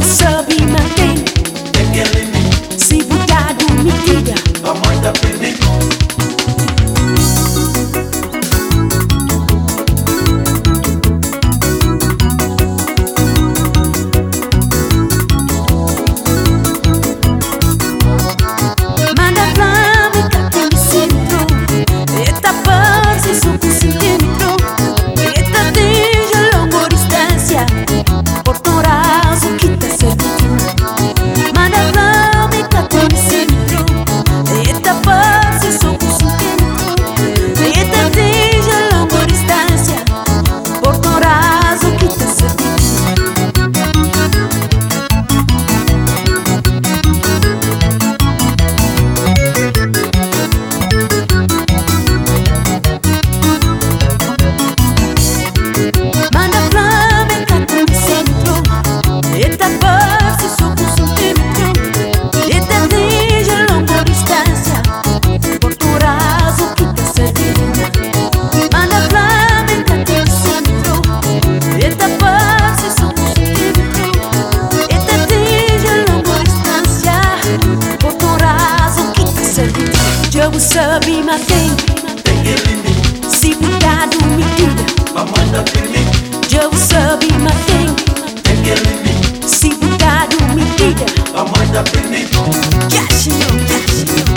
sabe mantém. Se cuidado me diga, manda flame que me centro. Eta passa su centro. Eta deixa longa distância. Por torazo que te serviu. Manda flame que me centro. Eta passa su centro. Eta deixa longa distância. Por torazo que te serviu. Manda flame que me centro. Eta passa su centro. Eta deixa longa distância. Por torazo que te serviu. Manda flame que me centro. Eta passa su centro. Eta deixa longa distância. Por torazo que te serviu. Eu sabe mantém. Se cuidado me diga. Eu sabe mantém. Se cuidado me diga. Caixinho, caixinho.